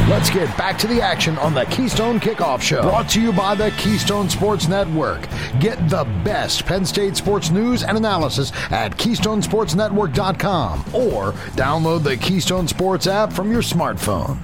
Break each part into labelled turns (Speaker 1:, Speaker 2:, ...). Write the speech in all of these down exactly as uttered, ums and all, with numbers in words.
Speaker 1: Let's get back to the action on the Keystone Kickoff Show. Brought to you by the Keystone Sports Network. Get the best Penn State sports news and analysis at keystone sports network dot com or download the Keystone Sports app from your smartphone.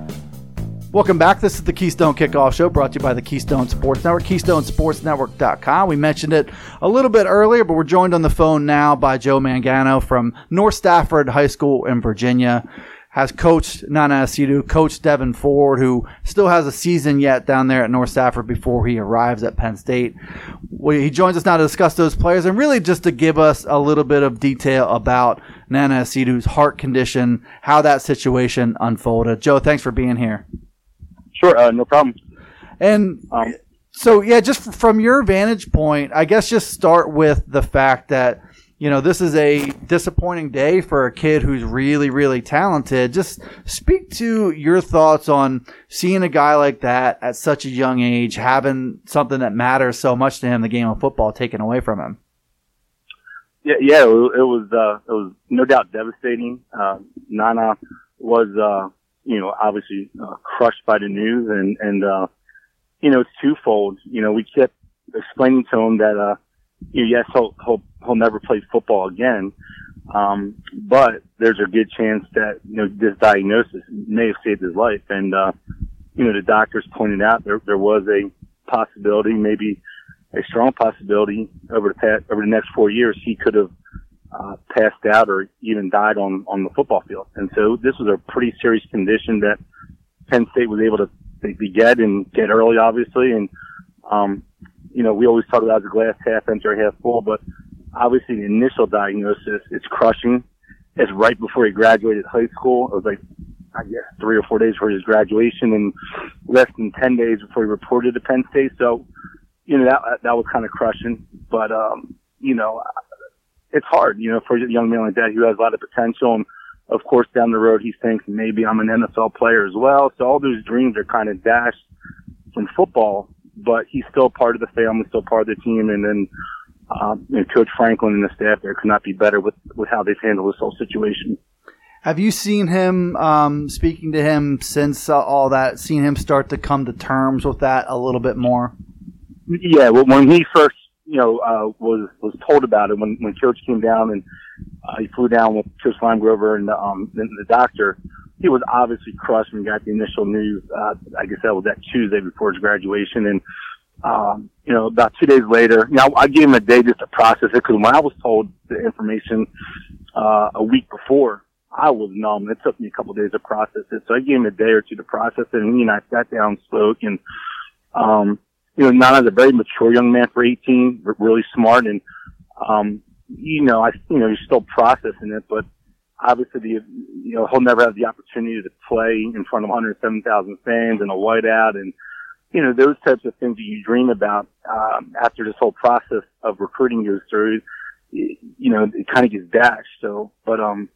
Speaker 2: Welcome back. This is the Keystone Kickoff Show brought to you by the Keystone Sports Network, keystone sports network dot com. We mentioned it a little bit earlier, but we're joined on the phone now by Joe Mangano from North Stafford High School in Virginia. Has coached Nana Asiedu, coached Devin Ford, who still has a season yet down there at North Stafford before he arrives at Penn State. We, he joins us now to discuss those players and really just to give us a little bit of detail about Nana Asiedu's heart condition, how that situation unfolded. Joe, thanks for being here.
Speaker 3: Sure, uh, no problem.
Speaker 2: And um, so, yeah, just from your vantage point, I guess just start with the fact that, you know, this is a disappointing day for a kid who's really, really talented. Just speak to your thoughts on seeing a guy like that at such a young age, having something that matters so much to him, the game of football, taken away from him.
Speaker 3: Yeah, yeah, it was, uh, it was no doubt devastating. Uh, Nana was, uh, you know, obviously uh, crushed by the news, and and uh, you know, it's twofold. You know, we kept explaining to him that, uh, you know, yes, he'll he'll he'll never play football again, um, but there's a good chance that, you know, this diagnosis may have saved his life. And uh, you know, the doctors pointed out there there was a possibility, maybe a strong possibility, over the past, over the next four years, he could have uh, passed out or even died on on the football field. And so this was a pretty serious condition that Penn State was able to, to get and get early, obviously. And um, you know, we always talk about the glass half empty or half full, but obviously the initial diagnosis, it's crushing. It's right before he graduated high school. It was like, I guess, three or four days before his graduation and less than ten days before he reported to Penn State. So, you know, that, that was kind of crushing. But, um, you know, it's hard, you know, for a young man like that who has a lot of potential. And of course, down the road, he thinks maybe I'm an N F L player as well. So all those dreams are kind of dashed from football. But he's still part of the family, still part of the team. And then, um, you know, Coach Franklin and the staff there could not be better with, with how they've handled this whole situation.
Speaker 2: Have you seen him, um, speaking to him since uh, all that, seen him start to come to terms with that a little bit more?
Speaker 3: Yeah, well, when he first, you know, uh, was, was told about it, when, when Coach came down and, uh, he flew down with Coach Limegrover and, um, the, the doctor, he was obviously crushed when he got the initial news. Uh, I guess that was that Tuesday before his graduation. And, um, you know, about two days later, you know, I gave him a day just to process it, because when I was told the information, uh, a week before, I was numb. It took me a couple of days to process it. So I gave him a day or two to process it. And, you know, I sat down and spoke. And, um, you know, Nana's a very mature young man for eighteen, really smart. And, um, you know, I, you know, he's still processing it, but obviously, the, you know, he'll never have the opportunity to play in front of one hundred seven thousand fans and a whiteout, and, you know, those types of things that you dream about, um, after this whole process of recruiting goes through, you know, it kind of gets dashed. So, but, um,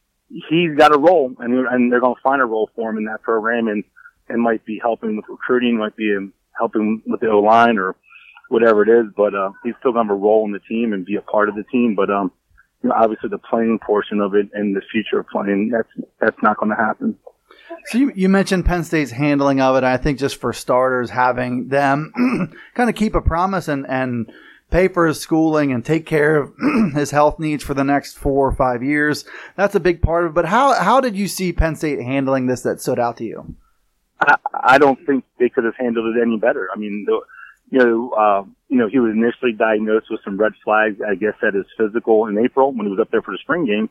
Speaker 3: he's got a role, and, and they're going to find a role for him in that program, and it might be helping with recruiting, might be helping with the O-line or whatever it is, but, uh, he's still going to have a role in the team and be a part of the team. But, um, you know, obviously the playing portion of it and the future of playing, that's, that's not going to happen.
Speaker 2: So you, you mentioned Penn State's handling of it. I think just for starters, having them kind of keep a promise and, and pay for his schooling and take care of his health needs for the next four or five years. That's a big part of it. But how, how did you see Penn State handling this that stood out to you?
Speaker 3: I, I don't think they could have handled it any better. I mean, the, you know, uh, you know, he was initially diagnosed with some red flags, I guess, at his physical in April when he was up there for the spring game.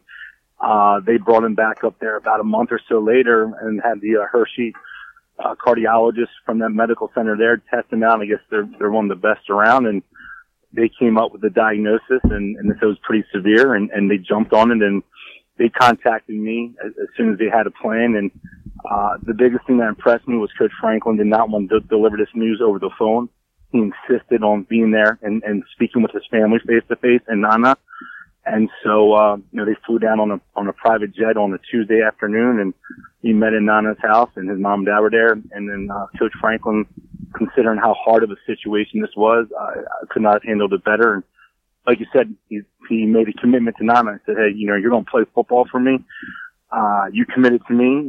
Speaker 3: Uh, they brought him back up there about a month or so later and had the uh, Hershey uh, cardiologist from that medical center there test him out. I guess they're, they're one of the best around, and they came up with the diagnosis, and, and it was pretty severe, and, and they jumped on it, and they contacted me as, as soon as they had a plan. And uh, the biggest thing that impressed me was Coach Franklin did not want to deliver this news over the phone. He insisted on being there and, and speaking with his family face to face and Nana. And so, uh, you know, they flew down on a, on a private jet on a Tuesday afternoon, and he met in Nana's house, and his mom and dad were there. And then, uh, Coach Franklin, considering how hard of a situation this was, uh, I could not have handled it better. And like you said, he, he made a commitment to Nana. He said, hey, you know, you're going to play football for me. Uh, you committed to me. Uh,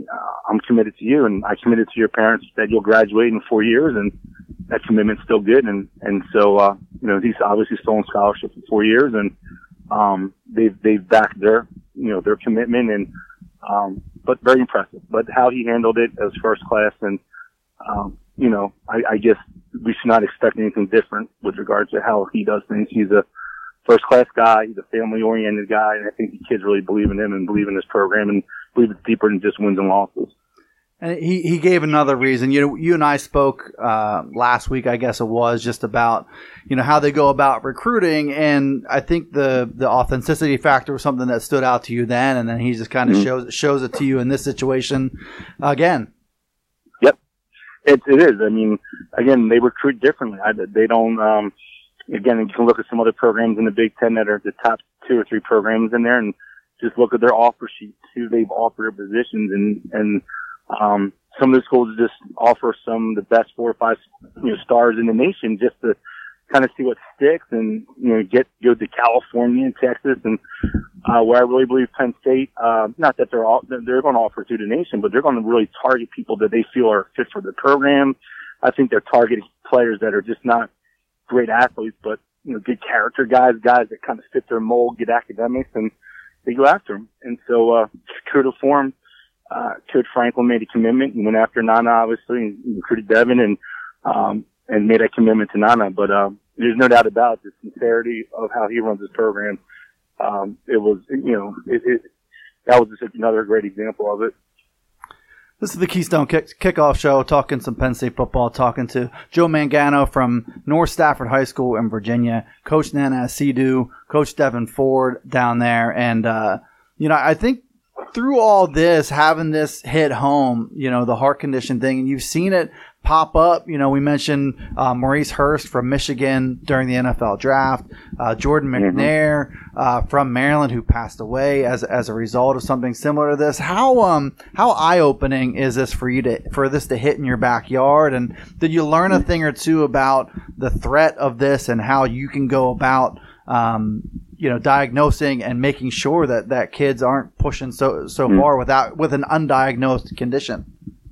Speaker 3: I'm committed to you, and I committed to your parents that you'll graduate in four years, and that commitment's still good. And, and so, uh, you know, he's obviously still on scholarship for four years, and, um, they've, they've backed their, you know, their commitment, and, um, but very impressive. But how he handled it as first class, and, um, you know, I, I guess we should not expect anything different with regards to how he does things. He's a first class guy. He's a family oriented guy. And I think the kids really believe in him and believe in this program and believe it's deeper than just wins and losses.
Speaker 2: And he, he gave another reason. You know, you and I spoke uh, last week, I guess it was, just about, you know, how they go about recruiting. And I think the, the authenticity factor was something that stood out to you then. And then he just kind of mm-hmm. shows, shows it to you in this situation again.
Speaker 3: Yep. It, it is. I mean, again, they recruit differently. I, they don't, um, again, you can look at some other programs in the Big Ten that are the top two or three programs in there and just look at their offer sheets, who they've offered positions, and, and, um, some of the schools just offer some of the best four or five, you know, stars in the nation just to kind of see what sticks and, you know, get, go to California and Texas and, uh, where I really believe Penn State, uh, not that they're all, they're going to offer through the nation, but they're going to really target people that they feel are fit for the program. I think they're targeting players that are just not great athletes, but, you know, good character guys, guys that kind of fit their mold, good academics, and they go after them. And so, uh, true to form, uh, Coach Franklin made a commitment and went after Nana, obviously, and recruited Devin and, um, and made a commitment to Nana. But, um, there's no doubt about the sincerity of how he runs his program. Um, it was, you know, it, it, that was just another great example of it.
Speaker 2: This is the Keystone Kick- Kickoff Show, talking some Penn State football, talking to Joe Mangano from North Stafford High School in Virginia, Coach Nana Asiedu, Coach Devin Ford down there. And, uh, you know, I think through all this, having this hit home, you know, the heart condition thing, and you've seen it pop up. You know, we mentioned uh, Maurice Hurst from Michigan during the N F L draft, uh, Jordan McNair uh, from Maryland, who passed away as as a result of something similar to this. How um how eye opening is this for you to for this to hit in your backyard? And did you learn a thing or two about the threat of this and how you can go about um you know diagnosing and making sure that that kids aren't pushing so so mm-hmm. far without with an undiagnosed condition?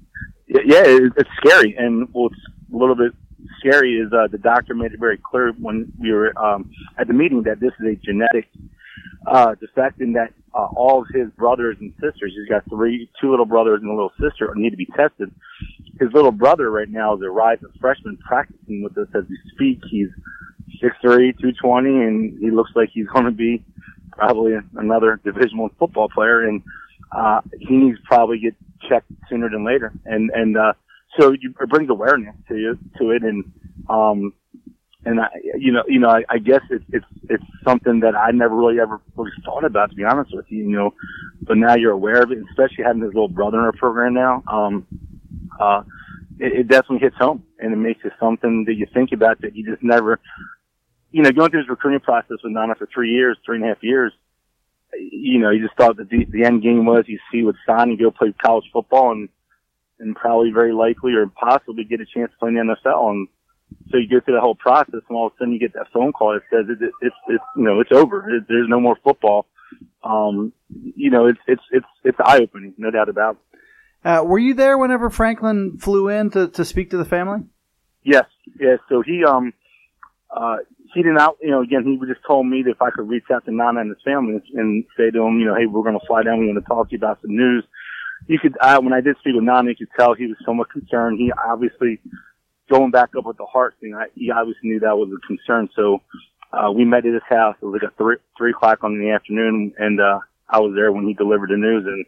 Speaker 3: Yeah, it's scary. And what's a little bit scary is uh, the doctor made it very clear when we were um, at the meeting that this is a genetic uh, defect, and that uh, all of his brothers and sisters, he's got three, two little brothers and a little sister, need to be tested. His little brother right now is a rising freshman practicing with us as we speak. He's six three, two twenty, and he looks like he's going to be probably another Division One football player. And uh, he needs to probably get checked sooner than later. And, and, uh, so you, it brings awareness to you, to it. And, um, and I, you know, you know, I, I guess it's, it's, it's something that I never really ever really thought about, to be honest with you, you know, but now you're aware of it, especially having his little brother in our program now. Um, uh, it, it definitely hits home, and it makes it something that you think about that you just never, you know, going through his recruiting process with Nana for three years, three and a half years, you know, you just thought that the, the end game was you see with sign and go play college football and, and probably very likely or possibly get a chance to play in the N F L. And so you go through the whole process, and all of a sudden you get that phone call that says it, it, it's, it's, you know, it's over. It, there's no more football. Um, you know, it's, it's, it's, it's eye opening, no doubt about it.
Speaker 2: Uh, were you there whenever Franklin flew in to, to speak to the family?
Speaker 3: Yes. Yes. So he, um, uh, he didn't out, you know, again, he just told me that if I could reach out to Nana and his family and say to him, you know, hey, we're going to fly down. We want to talk to you about some news. You could, I, when I did speak with Nana, you could tell he was somewhat concerned. He obviously, going back up with the heart thing, I, he obviously knew that was a concern. So, uh, we met at his house. It was like a three, three o'clock on the afternoon. And, uh, I was there when he delivered the news. And,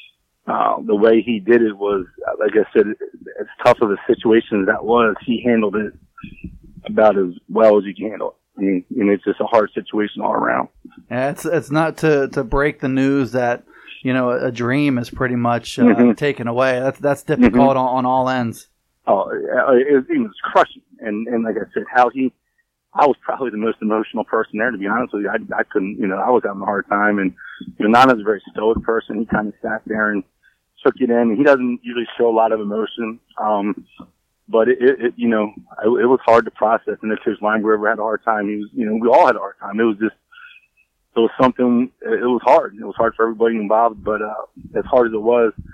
Speaker 3: uh, the way he did it was, like I said, as tough of a situation as that was, he handled it about as well as you can handle it. I mean, you know, it's just a hard situation all around.
Speaker 2: Yeah, it's it's not to, to break the news that, you know, a dream is pretty much uh,
Speaker 3: mm-hmm.
Speaker 2: taken away. That's that's difficult mm-hmm. on, on all ends.
Speaker 3: Oh, it, it was crushing. And, and like I said, how he, I was probably the most emotional person there, to be honest with you. I, I couldn't, you know, I was having a hard time. And, you know, Nana's a very stoic person. He kind of sat there and took it in. He doesn't usually show a lot of emotion. Um, But it, it, it, you know, it, it was hard to process. And if Coach Lineberger ever had a hard time, he was, you know, we all had a hard time. It was just, it was something, it was hard. It was hard for everybody involved. But, uh, as hard as it was,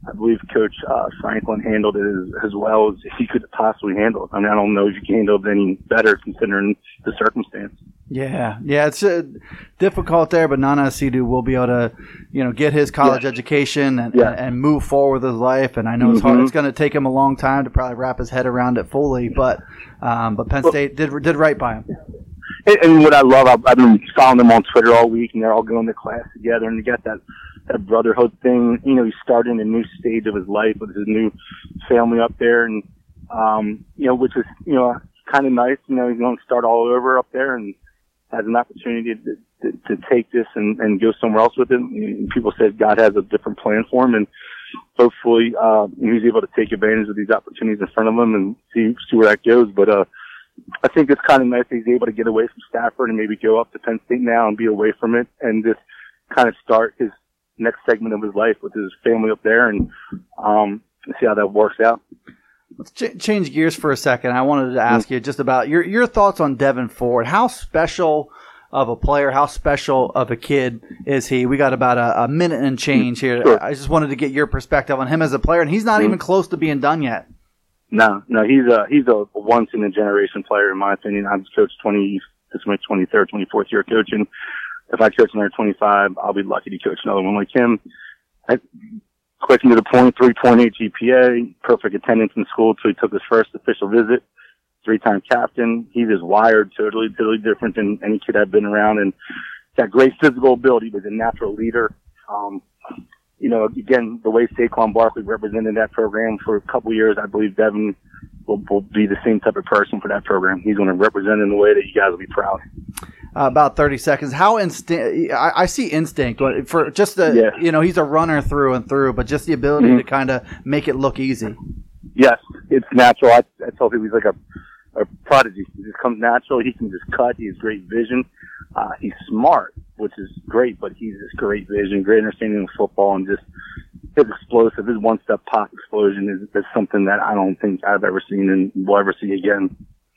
Speaker 3: I believe Coach uh, Franklin handled it as, as well as he could possibly handle it. I mean, I don't know if you can handle it any better considering the circumstance.
Speaker 2: Yeah, yeah, it's uh, difficult there, but Nana Asiedu will be able to, you know, get his college
Speaker 3: yeah.
Speaker 2: education and,
Speaker 3: yeah.
Speaker 2: and, and move forward with his life. And I know it's
Speaker 3: mm-hmm.
Speaker 2: hard; it's going to take him a long time to probably wrap his head around it fully. But, um, but Penn State did did right by him.
Speaker 3: And, and what I love, I've, I've been following them on Twitter all week, and they're all going to class together, and you got that. that brotherhood thing. You know, he's starting a new stage of his life with his new family up there, and, um, you know, which is, you know, kind of nice. You know, he's going to start all over up there and has an opportunity to, to, to take this and, and go somewhere else with it. And people said God has a different plan for him, and hopefully, uh, he's able to take advantage of these opportunities in front of him and see, see where that goes. But, uh, I think it's kind of nice that he's able to get away from Stafford and maybe go up to Penn State now and be away from it and just kind of start his next segment of his life with his family up there, and um, see how that works out.
Speaker 2: Let's ch- change gears for a second. I wanted to ask mm-hmm. you just about your your thoughts on Devin Ford. How special of a player, how special of a kid is he? We got about a, a minute and change here.
Speaker 3: Sure.
Speaker 2: I just wanted to get your perspective on him as a player, and he's not mm-hmm. even close to being done yet.
Speaker 3: No, no, he's a he's a once in a generation player in my opinion. I've coached twenty, this is my twenty-third, twenty-fourth year coaching. If I coach another twenty-five, I'll be lucky to coach another one like him. I, quick and to the point, three point eight G P A, perfect attendance in school until he took his first official visit, three-time captain. He is wired totally, totally different than any kid I've been around, and got great physical ability, but a natural leader. Um, you know, again, the way Saquon Barkley represented that program for a couple of years, I believe Devin will, will be the same type of person for that program. He's going to represent in a way that you guys will be proud.
Speaker 2: Uh, about thirty seconds. How instinct? I, I see instinct for just the,
Speaker 3: yeah.
Speaker 2: you know, he's a runner through and through, but just the ability
Speaker 3: mm-hmm.
Speaker 2: to kind of make it look easy.
Speaker 3: Yes, it's natural. I, I tell people he's like a, a prodigy. He just comes natural. He can just cut. He has great vision. Uh, he's smart, which is great, but he's just great vision, great understanding of football, and just his explosive, his one-step pop explosion is, is something that I don't think I've ever seen and will ever see again.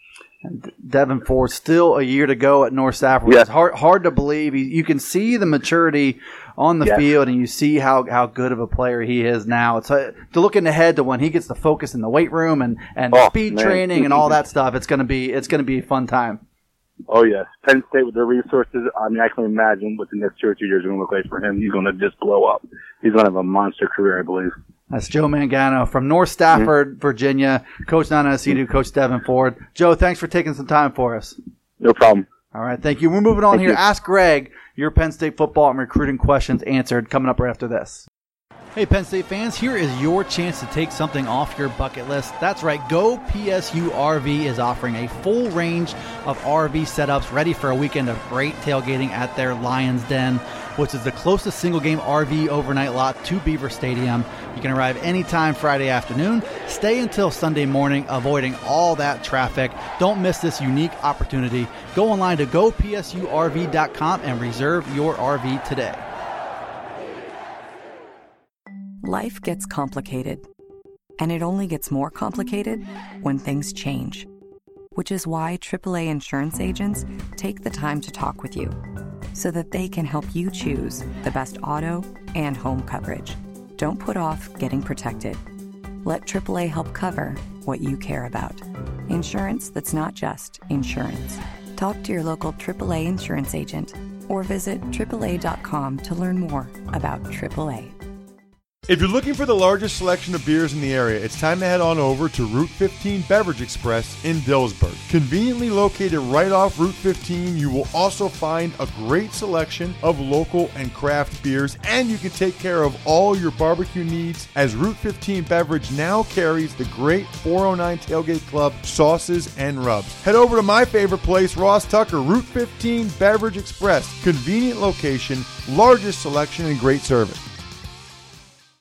Speaker 2: Devin Ford, still a year to go at North Stafford.
Speaker 3: Yes.
Speaker 2: It's hard, hard to believe. You can see the maturity on the
Speaker 3: yes.
Speaker 2: field, and you see how, how good of a player he is now. It's uh, to looking ahead to when he gets to focus in the weight room and, and
Speaker 3: oh,
Speaker 2: speed
Speaker 3: man.
Speaker 2: training and all that stuff. It's gonna be it's gonna be a fun time.
Speaker 3: Oh yes, Penn State with their resources. I mean, I can imagine what the next two or two years are going to look like for him. He's going to just blow up. He's going to have a monster career, I believe.
Speaker 2: That's Joe Mangano from North Stafford, mm-hmm. Virginia. Coach Nana Asiedu, Coach Devin Ford. Joe, thanks for taking some time for us.
Speaker 3: No problem.
Speaker 2: All right, thank you. We're moving on
Speaker 3: thank
Speaker 2: here.
Speaker 3: You.
Speaker 2: Ask Greg your Penn State football and recruiting questions answered coming up right after this. Hey, Penn State fans, here is your chance to take something off your bucket list. That's right, Go P S U R V is offering a full range of R V setups ready for a weekend of great tailgating at their Lions Den, which is the closest single-game R V overnight lot to Beaver Stadium. You can arrive anytime Friday afternoon, stay until Sunday morning, avoiding all that traffic. Don't miss this unique opportunity. Go online to go P S U R V dot com and reserve your R V today.
Speaker 4: Life gets complicated, and it only gets more complicated when things change, which is why triple A insurance agents take the time to talk with you so that they can help you choose the best auto and home coverage. Don't put off getting protected. Let triple A help cover what you care about. Insurance that's not just insurance. Talk to your local triple A insurance agent or visit triple A dot com to learn more about triple A.
Speaker 5: If you're looking for the largest selection of beers in the area, it's time to head on over to Route fifteen Beverage Express in Dillsburg. Conveniently located right off Route fifteen, you will also find a great selection of local and craft beers, and you can take care of all your barbecue needs as Route fifteen Beverage now carries the great four oh nine Tailgate Club sauces and rubs. Head over to my favorite place, Ross Tucker, Route fifteen Beverage Express. Convenient location, largest selection, and great service.